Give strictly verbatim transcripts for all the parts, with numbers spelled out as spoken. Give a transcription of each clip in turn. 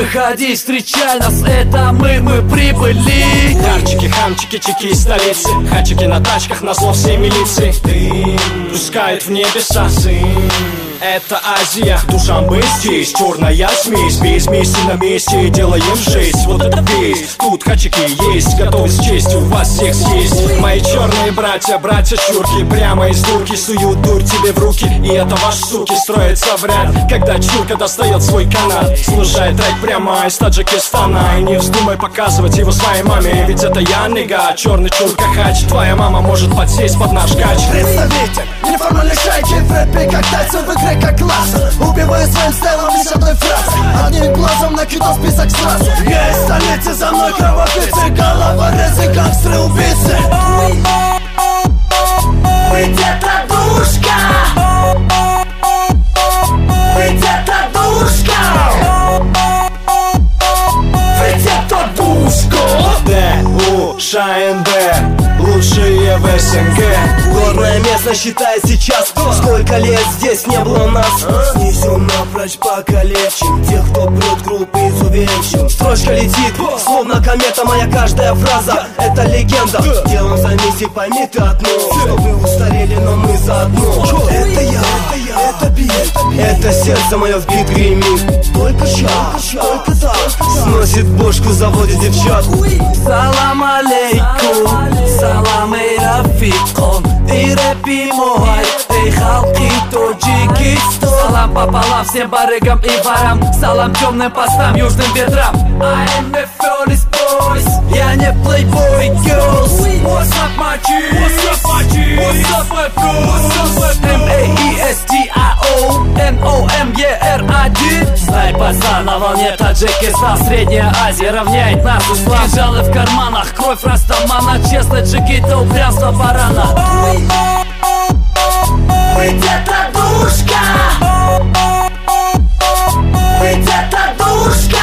Выходи, встречай нас, это мы, мы прибыли. Харчики, хамчики, чеки из столицы, хачики на тачках, на зло всей милиции. Дым пускают в небеса. Это Азия, душанбе здесь, черная смесь. Без мести на месте, делаем жесть. Вот это весь, тут хачики есть, готовы с честью вас всех съесть. Мои черные братья, братья-чурки, прямо из дурки суют дурь тебе в руки. И это ваши суки строятся в ряд, когда чурка достает свой канат. Слушай трек прямо из Таджикистана, и не вздумай показывать его своей маме, ведь это я, нига, черный чурка хач. Твоя мама может подсесть под наш кач. Представитель неформальной шайки в рэпе, как Тайсон в игре, как класс. Убиваю своим стайлом лишь одной фразой, одним глазом накидал список сразу. Я из столицы, за мной кровопийцы, головорезы, гангстеры, убийцы. Мы где-то душка, мы где-то душка, вы где-то душка. Д, У, ШНБ, лучшие в СНГ. Горное место считает сейчас, сколько лет здесь не было нас. Снесем напрочь, покалечим тех, кто прет группы изувечим. Строчка летит, словно комета, моя каждая фраза — это легенда. Делом займись и пойми ты одно, что вы устарели, но мы заодно. Это я, это бит, это сердце мое в бит гремит. Только шаг, только так сносит бошку, заводит девчат. Салам алейкум, салам эй Рафикон, и рэпи мой, эй халки Таджикистан. Салам пополам всем барыгам и ворам, салам темным постам, южным ветрам. I am the first boys, я не playboy girls. What's up my G, what's up my G, what's up my bros, what's up my M A E S T I O N O M E R один. Знай, пацан, на волне Таджикистан, Средняя Азия равняет нас ислам. Кинжалы в карманах, кровь растамана, честность джигита, упрямство барана. Мы где-то душка, мы где-то душка,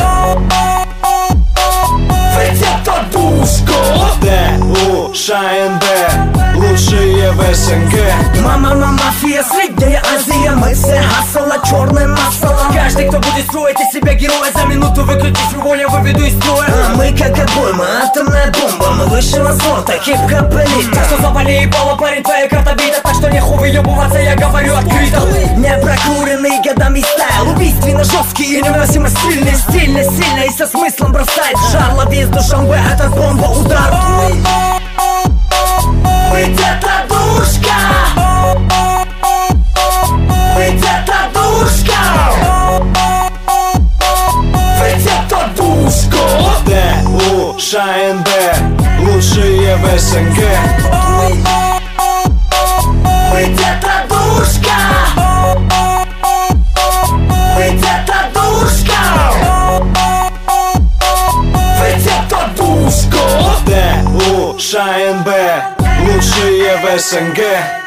вы где-то душка. Д, У, ШНБ, лучшие в СНГ. Мама, мама, мафия, Средняя Азия, мы все хассала, черная масса. Каждый, кто будет строить из себя героя, за минуту выкрутись в я выведу из строя. А мы как огонь, мы атомная бомба, мы высшего сорта, хип-хоп элита. Так что завали ебало, парень, твоя карта бита, так что не хуй выебываться, я говорю открыто. Не прокуренный годами стайл, убийственно жесткий и невыносимо стильный. Стильно, сильно и со смыслом бросает жар. Лови из Душанбе, это бомба, удар. Мы где-то душка, мы где-то душка, вы где-то душка. Д, У, ШНБ, лучшие в СНГ. Мы где-то душка, мы где-то душка, вы где-то душка. Д, У, ШНБ, лучшие в СНГ.